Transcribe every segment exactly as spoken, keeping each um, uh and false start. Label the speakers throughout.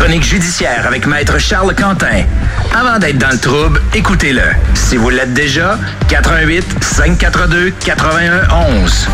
Speaker 1: chronique judiciaire avec Maître Charles Quentin. Avant d'être dans le trouble, écoutez-le. Si vous l'êtes déjà, quatre un huit, cinq quatre deux, quatre un un un.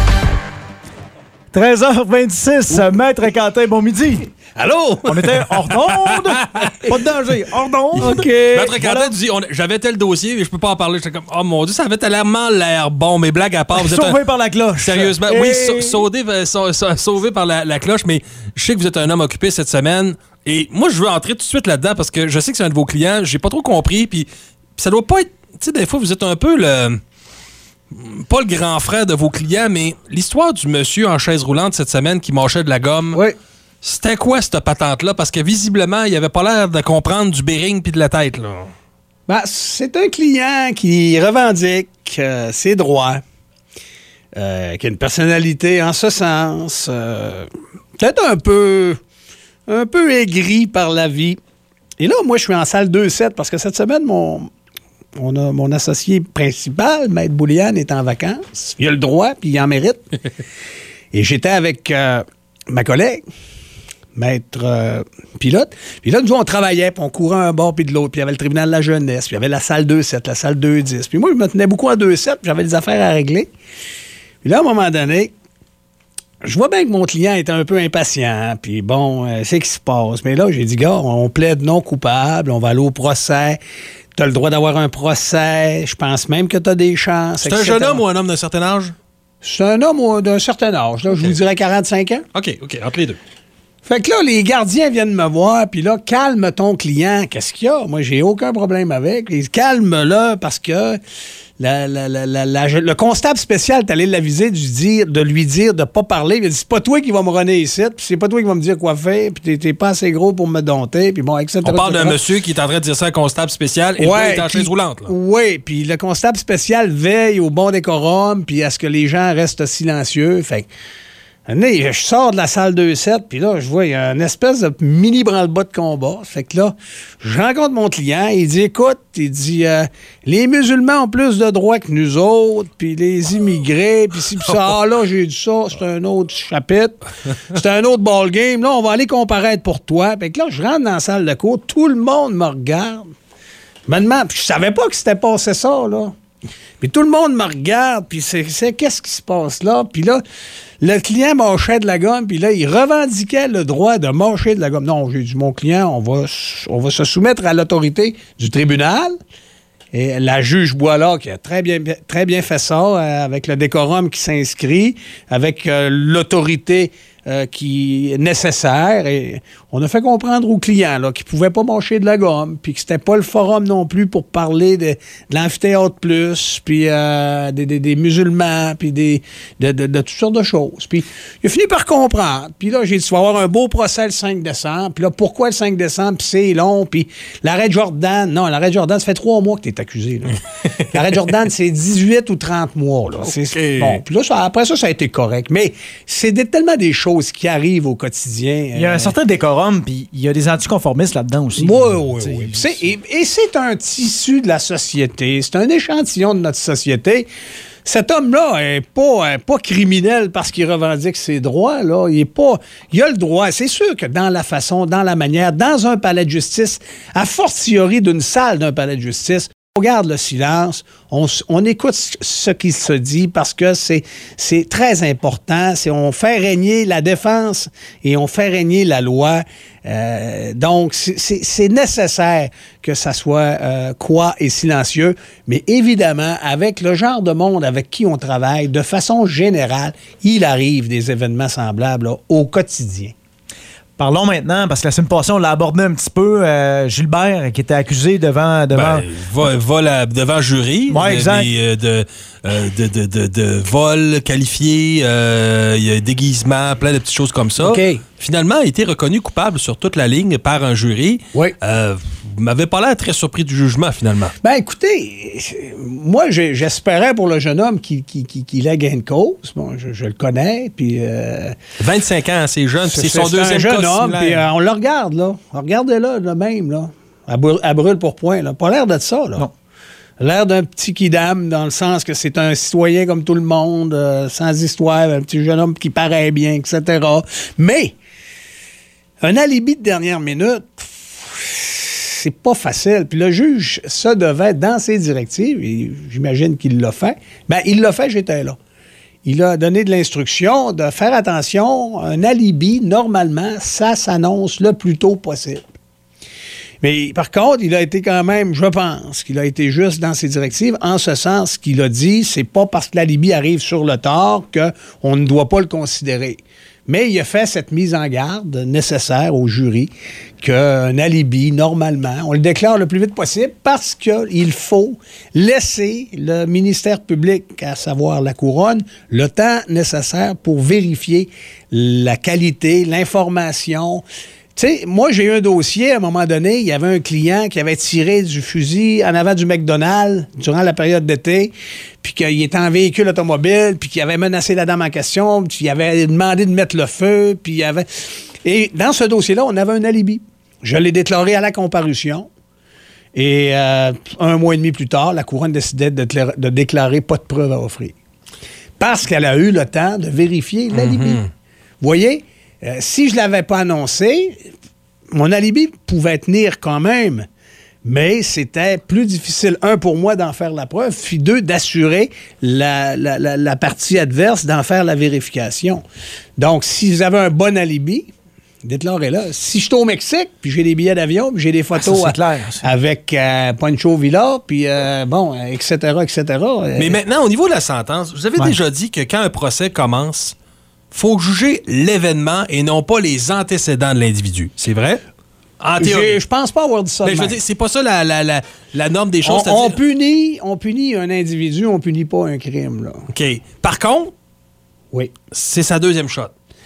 Speaker 2: treize heures vingt-six, Ouh. Maître Quentin, bon midi.
Speaker 3: Allô?
Speaker 2: On était hors d'onde. Pas de danger, hors d'onde.
Speaker 3: OK. Maître Quentin voilà. dit, on, j'avais tel dossier, mais je peux pas en parler. J'étais comme, oh mon Dieu, ça avait tellement l'air bon, mais blague à part. Vous
Speaker 2: sauvé
Speaker 3: êtes un...
Speaker 2: par la cloche.
Speaker 3: Sérieusement,
Speaker 2: Et...
Speaker 3: oui, sa- sauvé, sa- sa- sauvé par la, la cloche, mais je sais que vous êtes un homme occupé cette semaine. Et moi, je veux entrer tout de suite là-dedans parce que je sais que c'est un de vos clients. J'ai pas trop compris, puis ça doit pas être... Tu sais, des fois, vous êtes un peu le... Pas le grand frère de vos clients, mais l'histoire du monsieur en chaise roulante cette semaine qui mâchait de la gomme...
Speaker 2: Oui.
Speaker 3: C'était quoi cette patente-là? Parce que visiblement, il avait pas l'air de comprendre du bearing puis de la tête, là.
Speaker 4: Ben, c'est un client qui revendique euh, ses droits, euh, qui a une personnalité en ce sens, euh, peut-être un peu, un peu aigri par la vie. Et là, moi, je suis en salle deux sept parce que cette semaine, mon, on a, mon associé principal, Maître Bouliane, est en vacances. Il a le droit, puis il en mérite. Et j'étais avec euh, ma collègue, Maître euh, Pilote. Puis là, nous, on travaillait, puis on courait un bord puis de l'autre. Puis il y avait le tribunal de la jeunesse, puis il y avait la salle deux sept, la salle deux dix. Puis moi, je me tenais beaucoup à deux sept, puis j'avais des affaires à régler. Puis là, à un moment donné, je vois bien que mon client était un peu impatient, puis bon, euh, c'est ce qui se passe. Mais là, j'ai dit, gars, on plaide non coupable, on va aller au procès. Tu as le droit d'avoir un procès. Je pense même que tu as des chances.
Speaker 3: C'est un jeune homme ou un homme d'un certain âge?
Speaker 4: C'est un homme d'un certain âge. Là, okay. Je vous dirais quarante-cinq ans.
Speaker 3: OK, OK, entre les deux.
Speaker 4: Fait que là, les gardiens viennent me voir, puis là, calme ton client. Qu'est-ce qu'il y a? Moi, j'ai aucun problème avec. Calme-le parce que la, la, la, la, la, le constable spécial est allé l'aviser de lui dire de lui dire de pas parler. Il a dit, c'est pas toi qui vas me runner ici, puis c'est pas toi qui vas me dire quoi faire, puis t'es, t'es pas assez gros pour me dompter, puis bon, et cetera.
Speaker 3: On parle d'un monsieur qui est en train de dire ça à un constable spécial et
Speaker 4: ouais,
Speaker 3: il est en chaise roulante. Là.
Speaker 4: Oui, puis le constable spécial veille au bon décorum, puis à ce que les gens restent silencieux. Fait que je sors de la salle deux sept, puis là, je vois, il y a une espèce de mini branle-bas de combat. Fait que là, je rencontre mon client, il dit, écoute, il dit, euh, les musulmans ont plus de droits que nous autres, puis les immigrés, puis si, puis ça, ah là, j'ai dit ça, c'est un autre chapitre, c'est un autre ballgame, là, on va aller comparaître pour toi. Fait que là, je rentre dans la salle de cours, tout le monde me regarde, je me demande, puis je savais pas que c'était passé ça, là. Puis tout le monde me regarde, puis c'est, c'est qu'est-ce qui se passe là? Puis là, le client mâchait de la gomme, puis là, il revendiquait le droit de mâcher de la gomme. Non, j'ai dit, mon client, on va, on va se soumettre à l'autorité du tribunal. Et la juge Boileau, qui a très bien, très bien fait ça, euh, avec le décorum qui s'inscrit, avec euh, l'autorité euh, qui est nécessaire. Et on a fait comprendre aux clients là, qu'ils ne pouvaient pas mâcher de la gomme, puis que c'était pas le forum non plus pour parler de, de l'amphithéâtre plus, puis euh, des, des, des musulmans, puis des, de, de, de toutes sortes de choses. Puis il a fini par comprendre. Puis là, j'ai dit, tu vas avoir un beau procès le cinq décembre. Puis là, pourquoi le cinq décembre? Puis c'est long. Puis l'arrêt de Jordan, non, l'arrêt de Jordan, ça fait trois mois que tu es accusé. Là. L'arrêt de Jordan, c'est dix-huit ou trente mois. Là.
Speaker 3: Okay.
Speaker 4: C'est, bon, puis là, ça, après ça, ça a été correct. Mais c'est des, tellement des choses qui arrivent au quotidien.
Speaker 2: Il y a
Speaker 4: euh,
Speaker 2: un certain décorum, puis il y a des anticonformistes là-dedans aussi.
Speaker 4: Oui, oui, oui. C'est, et, et c'est un tissu de la société. C'est un échantillon de notre société. Cet homme-là n'est pas, pas criminel parce qu'il revendique ses droits. Là. Il est pas, il a le droit. C'est sûr que dans la façon, dans la manière, dans un palais de justice, a fortiori d'une salle d'un palais de justice, on garde le silence, on, on écoute ce qui se dit parce que c'est, c'est très important. C'est, on fait régner la défense et on fait régner la loi. Euh, donc, c'est, c'est, c'est nécessaire que ça soit euh, quoi et silencieux, mais évidemment, avec le genre de monde avec qui on travaille, de façon générale, il arrive des événements semblables là, au quotidien.
Speaker 2: Parlons maintenant, parce que la semaine passée, on l'a abordé un petit peu. Euh, Gilbert, qui était accusé devant... devant...
Speaker 3: Ben, va, va la, devant jury.
Speaker 2: Oui, exact.
Speaker 3: Des, de, de, de, de, de vol qualifié, euh, il y a déguisement, plein de petites choses comme ça.
Speaker 4: Okay.
Speaker 3: Finalement, il a été reconnu coupable sur toute la ligne par un jury.
Speaker 4: Oui.
Speaker 3: Euh, vous m'avez pas l'air très surpris du jugement, finalement.
Speaker 4: Ben écoutez, moi, j'ai, j'espérais pour le jeune homme qu'il, qu'il, qu'il ait gain de cause. Bon, je, je le connais, puis... Euh,
Speaker 3: vingt-cinq ans, c'est jeune, puis c'est, c'est son
Speaker 4: c'est
Speaker 3: deuxième
Speaker 4: un jeune
Speaker 3: cas
Speaker 4: homme, puis euh, on le regarde, là. Regardez-le, là, même, là. À, brûle, à brûle pour point, là. Pas l'air de ça, là.
Speaker 2: Non.
Speaker 4: L'air d'un petit kidam, dans le sens que c'est un citoyen comme tout le monde, euh, sans histoire, un petit jeune homme qui paraît bien, et cetera. Mais... un alibi de dernière minute, c'est pas facile. Puis le juge, ça devait, dans ses directives, et j'imagine qu'il l'a fait, bien, il l'a fait, j'étais là. Il a donné de l'instruction de faire attention, un alibi, normalement, ça s'annonce le plus tôt possible. Mais par contre, il a été quand même, je pense, qu'il a été juste dans ses directives, en ce sens qu'il a dit, c'est pas parce que l'alibi arrive sur le tard qu'on ne doit pas le considérer. Mais il a fait cette mise en garde nécessaire au jury qu'un alibi, normalement, on le déclare le plus vite possible parce qu'il faut laisser le ministère public, à savoir la Couronne, le temps nécessaire pour vérifier la qualité, l'information. Tu sais, moi, j'ai eu un dossier, à un moment donné, il y avait un client qui avait tiré du fusil en avant du McDonald's durant la période d'été, puis qu'il était en véhicule automobile, puis qu'il avait menacé la dame en question, puis il avait demandé de mettre le feu, puis il avait... Et dans ce dossier-là, on avait un alibi. Je l'ai déclaré à la comparution, et euh, un mois et demi plus tard, la Couronne décidait de, déclarer, de déclarer pas de preuve à offrir. Parce qu'elle a eu le temps de vérifier l'alibi. Mm-hmm. Vous voyez? Euh, si je ne l'avais pas annoncé, mon alibi pouvait tenir quand même, mais c'était plus difficile, un, pour moi d'en faire la preuve, puis deux, d'assurer la, la, la, la partie adverse d'en faire la vérification. Donc, si vous avez un bon alibi, déclarez-le. Si je suis au Mexique, puis j'ai des billets d'avion, puis j'ai des photos
Speaker 2: ah, ça, clair,
Speaker 4: avec euh, Pancho Villa, puis euh, bon, et cetera, et cetera.
Speaker 3: Mais maintenant, au niveau de la sentence, vous avez ouais. déjà dit que quand un procès commence, faut juger l'événement et non pas les antécédents de l'individu. C'est vrai? En théorie. Je
Speaker 4: pense pas avoir dit ça.
Speaker 3: Mais je veux dire, c'est pas ça la, la, la, la norme des choses.
Speaker 4: On, on, punit, on punit un individu, on punit pas un crime. Là.
Speaker 3: OK. Par contre,
Speaker 4: oui.
Speaker 3: c'est sa deuxième shot.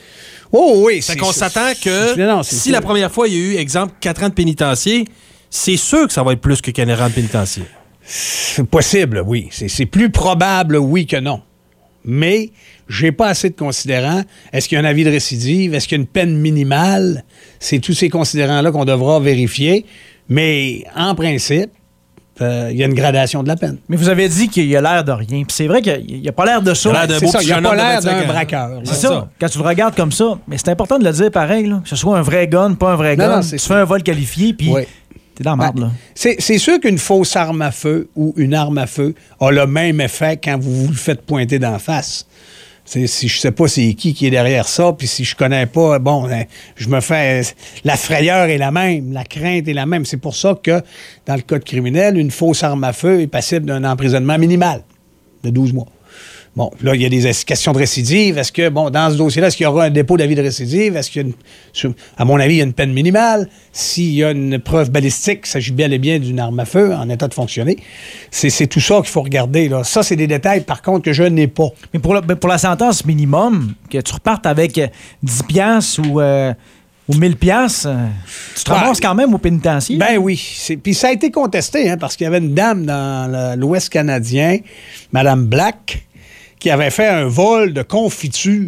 Speaker 4: Oh oui.
Speaker 3: Fait qu'on s'attend que non, si sûr. La première fois, il y a eu, exemple, quatre ans de pénitencier, c'est sûr que ça va être plus que quatre ans de pénitencier.
Speaker 4: C'est possible, oui. C'est, c'est plus probable, oui, que non. Mais j'ai pas assez de considérants. Est-ce qu'il y a un avis de récidive? Est-ce qu'il y a une peine minimale? C'est tous ces considérants-là qu'on devra vérifier. Mais en principe, euh, il y a une gradation de la peine.
Speaker 2: Mais vous avez dit qu'il a l'air de rien. Puis c'est vrai qu'il n'a pas l'air de ça.
Speaker 4: Il a l'air c'est ça, il n'a pas l'air d'un braqueur.
Speaker 2: C'est ça. ça. Quand tu le regardes comme ça. Mais c'est important de le dire pareil, là, que ce soit un vrai gun, pas un vrai non, gun. Non, tu ça. Fais un vol qualifié, puis... Oui. T'es dans la merde, là.
Speaker 4: C'est, c'est sûr qu'une fausse arme à feu ou une arme à feu a le même effet quand vous vous le faites pointer d'en face. C'est, si je sais pas c'est qui qui est derrière ça, puis si je connais pas, bon, je me fais... La frayeur est la même, la crainte est la même. C'est pour ça que, dans le code criminel, une fausse arme à feu est passible d'un emprisonnement minimal de douze mois. Bon, là, il y a des questions de récidive. Est-ce que, bon, dans ce dossier-là, est-ce qu'il y aura un dépôt d'avis de récidive? Est-ce qu'il y a une, à mon avis, il y a une peine minimale? S'il y a une preuve balistique, il s'agit bien et bien d'une arme à feu en état de fonctionner. C'est, c'est tout ça qu'il faut regarder, là. Ça, c'est des détails, par contre, que je n'ai pas.
Speaker 2: Mais pour la, pour la sentence minimum, que tu repartes avec dix piastres ou... Euh... Ou mille piastres, tu te ramasses quand même au pénitencier?
Speaker 4: Ben oui. C'est, puis ça a été contesté, hein, parce qu'il y avait une dame dans le, l'Ouest canadien, Mme Black, qui avait fait un vol de confiture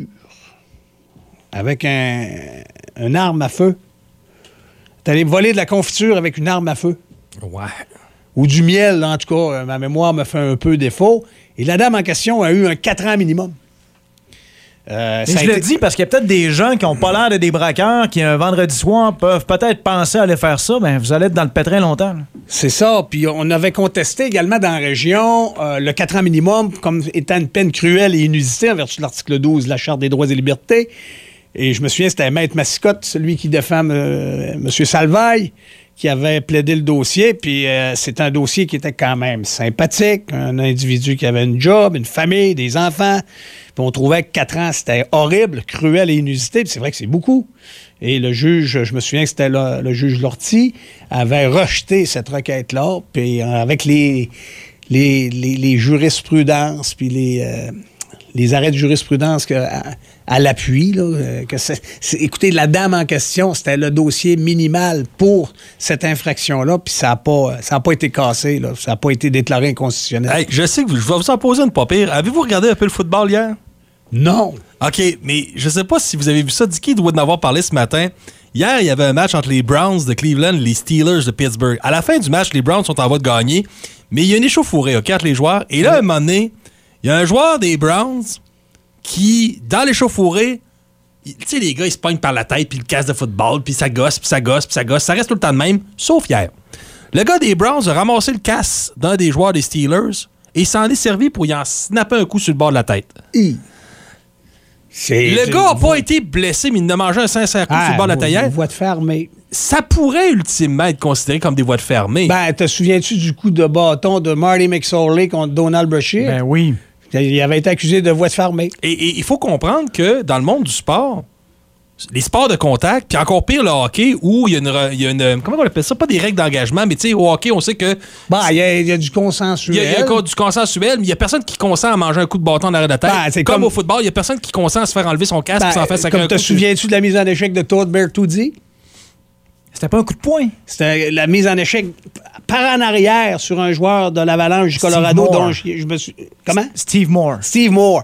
Speaker 4: avec un, une arme à feu. T'es allé voler de la confiture avec une arme à feu.
Speaker 3: Ouais.
Speaker 4: Ou du miel, en tout cas. Ma mémoire me fait un peu défaut. Et la dame en question a eu un quatre ans minimum.
Speaker 2: Euh, Mais je été... le dis parce qu'il y a peut-être des gens qui n'ont pas l'air de des braqueurs qui, un vendredi soir, peuvent peut-être penser à aller faire ça. Bien, vous allez être dans le pétrin longtemps. Là.
Speaker 4: C'est ça. Puis on avait contesté également dans la région euh, le quatre ans minimum comme étant une peine cruelle et inusitée en vertu de l'article douze de la Charte des droits et libertés. Et je me souviens, c'était Maître Massicotte, celui qui défend euh, M. Salvaille, qui avait plaidé le dossier. Puis euh, c'est un dossier qui était quand même sympathique. Un individu qui avait une job, une famille, des enfants. Puis on trouvait que quatre ans, c'était horrible, cruel et inusité. Puis c'est vrai que c'est beaucoup. Et le juge, je me souviens que c'était le, le juge Lortie, avait rejeté cette requête-là. Puis euh, avec les, les, les, les jurisprudences, puis les... Euh, les arrêts de jurisprudence que, à, à l'appui. Là, que c'est, c'est, écoutez, la dame en question, c'était le dossier minimal pour cette infraction-là, puis ça n'a pas, ça a pas été cassé, là, ça n'a pas été déclaré inconstitutionnel.
Speaker 3: Hey, je sais que je vais vous en poser une pas pire. Avez-vous regardé un peu le football hier?
Speaker 4: Non.
Speaker 3: OK, mais je sais pas si vous avez vu ça. Dicky doit en avoir parlé ce matin. Hier, il y avait un match entre les Browns de Cleveland et les Steelers de Pittsburgh. À la fin du match, les Browns sont en voie de gagner, mais il y a une échauffourée, OK, entre les joueurs. Et là, à un moment donné, il y a un joueur des Browns qui, dans l'échauffourée, tu sais, les gars, ils se pognent par la tête, puis ils cassent de football, puis ça gosse, puis ça gosse, puis ça gosse. Ça reste tout le temps de même, sauf hier. Le gars des Browns a ramassé le casse d'un des joueurs des Steelers et il s'en est servi pour y en snapper un coup sur le bord de la tête.
Speaker 4: I. C'est,
Speaker 3: le
Speaker 4: c'est
Speaker 3: gars n'a pas
Speaker 4: vo-
Speaker 3: été blessé, mais il a mangé un sincère coup
Speaker 4: ah,
Speaker 3: sur le bord de la
Speaker 4: vo-
Speaker 3: taillère.
Speaker 4: voie de fermée.
Speaker 3: Ça pourrait ultimement être considéré comme des voies de fermée.
Speaker 4: Ben, te souviens-tu du coup de bâton de Marty McSorley contre Donald Brashear?
Speaker 2: Ben oui.
Speaker 4: Il avait été accusé de voie de fermée.
Speaker 3: Et, et il faut comprendre que dans le monde du sport, les sports de contact, puis encore pire le hockey, où il y a une, re- il y a une comment on appelle ça, pas des règles d'engagement, mais tu sais, au hockey, on sait que
Speaker 4: Ben, il y, a- il y a du
Speaker 3: il
Speaker 4: consensuel.
Speaker 3: y a, il y a un- du consensuel, mais il y a personne qui consent à manger un coup de bâton dans l'arrêt de la tête.
Speaker 4: Ben, c'est
Speaker 3: comme,
Speaker 4: comme-
Speaker 3: au football, il y a personne qui consent à se faire enlever son casque
Speaker 4: Ben,
Speaker 3: et s'en faire sacrer
Speaker 4: comme
Speaker 3: un
Speaker 4: te
Speaker 3: coup.
Speaker 4: souviens-tu de la mise en échec de Todd Bertuzzi?
Speaker 2: C'était pas un coup de poing.
Speaker 4: C'était la mise en échec par en arrière sur un joueur de l'Avalanche du
Speaker 2: Steve
Speaker 4: Colorado
Speaker 2: Moore.
Speaker 4: dont je, je me suis... Comment?
Speaker 2: Steve Moore.
Speaker 4: Steve Moore.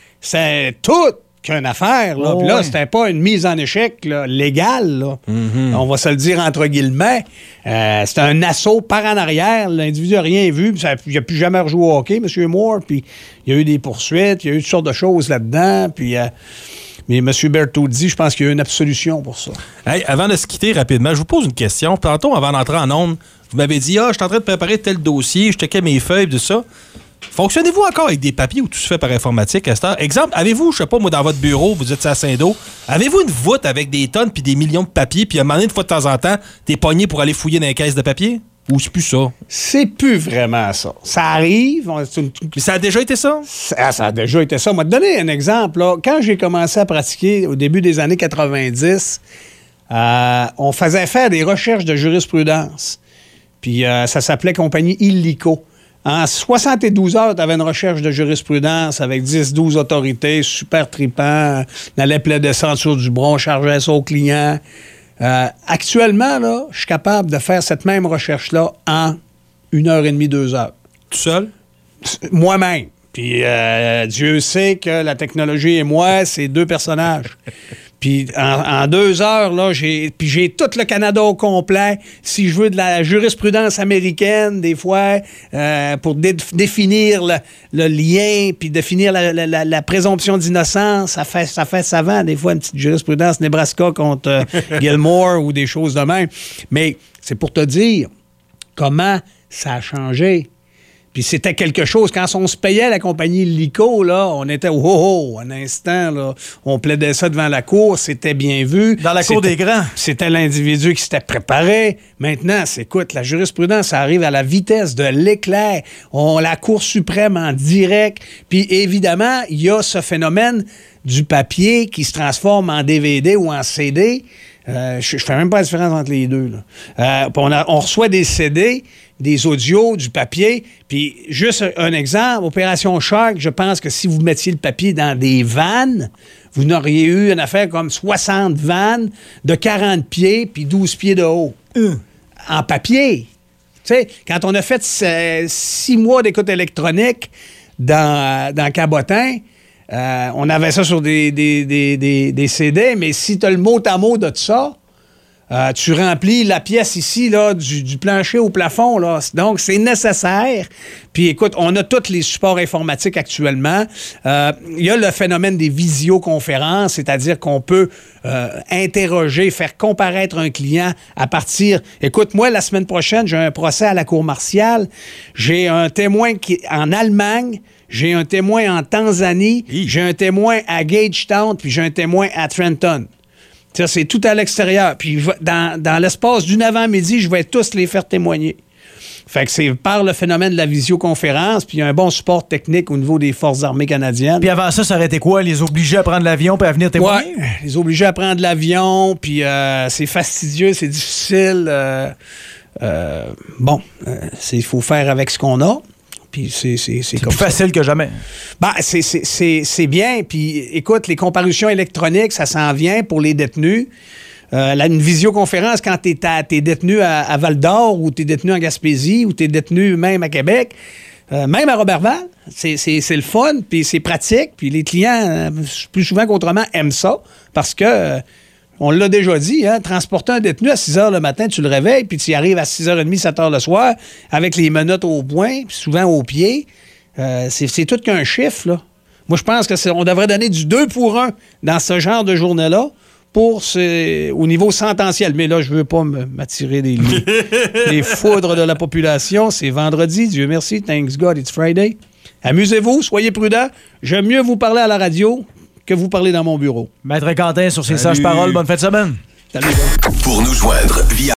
Speaker 4: C'est tout qu'une affaire. Là.
Speaker 2: Oh,
Speaker 4: Puis là,
Speaker 2: ouais.
Speaker 4: c'était pas une mise en échec là, légale. Là.
Speaker 3: Mm-hmm.
Speaker 4: On va se le dire entre guillemets. Euh, c'était un assaut par en arrière. L'individu n'a rien vu. Puis ça- il n'a plus jamais rejoué au hockey, M. Moore. Puis il y a eu des poursuites. Il y a eu toutes sortes de choses là-dedans. Puis... euh, mais M. Bertuzzi, je pense qu'il y a eu une absolution pour ça.
Speaker 3: Hey, avant de se quitter rapidement, je vous pose une question. Tantôt, avant d'entrer en onde, vous m'avez dit « Ah, je suis en train de préparer tel dossier, je checkais mes feuilles, tout ça. » Fonctionnez-vous encore avec des papiers ou tout se fait par informatique à cette heure? Exemple, avez-vous, je sais pas, moi, dans votre bureau, vous êtes à Saint-Do, avez-vous une voûte avec des tonnes puis des millions de papiers, puis à un moment donné, une fois de temps en temps, t'es pogné pour aller fouiller dans les caisses de papier? Ou c'est plus ça?
Speaker 4: C'est plus vraiment ça. Ça arrive. on- c'est une-
Speaker 3: Mais ça a déjà été ça?
Speaker 4: Ça, ça a déjà été ça. Moi, te donner un exemple. Là. Quand j'ai commencé à pratiquer au début des années quatre-vingt-dix, euh, on faisait faire des recherches de jurisprudence. Puis euh, ça s'appelait Compagnie Illico. En soixante-douze heures, tu avais une recherche de jurisprudence avec dix douze autorités, super tripant. On allait plaider ça en dessous du bras, on chargeait ça au client. Euh, actuellement, là, je suis capable de faire cette même recherche-là en une heure et demie, deux heures.
Speaker 3: Tout seul?
Speaker 4: Moi-même. Puis euh, Dieu sait que la technologie et moi, c'est deux personnages. Puis en, en deux heures, là, j'ai, puis j'ai tout le Canada au complet. Si je veux de la jurisprudence américaine, des fois, euh, pour dé- définir le, le lien, puis définir la, la- la- la présomption d'innocence, ça fait, ça fait savant, des fois, une petite jurisprudence Nebraska contre euh, Gilmore ou des choses de même. Mais c'est pour te dire comment ça a changé. Puis c'était quelque chose, quand on se payait à la compagnie Lico, là, on était oh, oh, un instant, là, on plaidait ça devant la cour, c'était bien vu.
Speaker 2: Dans la cour
Speaker 4: C'était-
Speaker 2: des grands.
Speaker 4: C'était l'individu qui s'était préparé. Maintenant, c'est, écoute, la jurisprudence, ça arrive à la vitesse de l'éclair. On la Cour suprême en direct. Puis évidemment, il y a ce phénomène du papier qui se transforme en D V D ou en C D. Euh, je, je fais même pas la différence entre les deux. Là. Euh, puis on, a- on reçoit des C D, des audios, du papier. Puis juste un, un exemple, Opération Shark, je pense que si vous mettiez le papier dans des vannes, vous n'auriez eu une affaire comme soixante vannes de quarante pieds puis douze pieds de haut. En papier. Tu sais, quand on a fait euh, six mois d'écoute électronique dans, dans Cabotin, euh, on avait ça sur des, des, des, des, des C D, mais si tu as le mot à mot de ça, euh, tu remplis la pièce ici, là, du, du plancher au plafond. Là. Donc, c'est nécessaire. Puis, écoute, on a tous les supports informatiques actuellement. Euh, Il y a le phénomène des visioconférences, c'est-à-dire qu'on peut euh, interroger, faire comparaître un client à partir... Écoute, moi, la semaine prochaine, j'ai un procès à la Cour martiale. J'ai un témoin qui est en Allemagne. J'ai un témoin en Tanzanie.
Speaker 3: Hi.
Speaker 4: J'ai un témoin à Gagetown, puis j'ai un témoin à Trenton. Ça, c'est tout à l'extérieur. Puis je vais- dans, dans l'espace d'une avant-midi, je vais tous les faire témoigner. Fait que c'est par le phénomène de la visioconférence, puis il y a un bon support technique au niveau des Forces armées canadiennes.
Speaker 2: Puis avant ça, ça aurait été quoi? Les obliger à prendre l'avion puis à venir témoigner?
Speaker 4: Ouais, les obliger à prendre l'avion, puis euh, c'est fastidieux, c'est difficile. euh, euh, bon, euh, c'est- il faut faire avec ce qu'on a. Puis c'est, c'est, c'est
Speaker 2: C'est
Speaker 4: comme
Speaker 2: plus
Speaker 4: ça.
Speaker 2: facile que jamais.
Speaker 4: Ben, c'est, c'est, c'est, c'est bien. Puis, écoute, les comparutions électroniques, ça s'en vient pour les détenus. Euh, là, une visioconférence, quand tu es détenu à, à Val-d'Or ou tu es détenu en Gaspésie ou tu es détenu même à Québec, euh, même à Robertval, c'est, c'est, c'est le fun, puis c'est pratique. Puis les clients, euh, plus souvent qu'autrement, aiment ça parce que... euh, on l'a déjà dit, hein, transporter un détenu à six heures le matin, tu le réveilles, puis tu y arrives à six heures trente, sept heures le soir, avec les menottes au poing, puis souvent au pied. Euh, c'est, c'est tout qu'un chiffre, là. Moi, je pense que c'est, on devrait donner du deux pour un dans ce genre de journée-là pour ce, au niveau sentenciel. Mais là, je veux pas m'attirer des, des foudres de la population. C'est vendredi, Dieu merci, thanks God, it's Friday. Amusez-vous, soyez prudents. J'aime mieux vous parler à la radio que vous parler dans mon bureau.
Speaker 2: Maître Quentin, sur ces sages paroles, bonne fin de semaine.
Speaker 4: Salut.
Speaker 5: Pour nous joindre via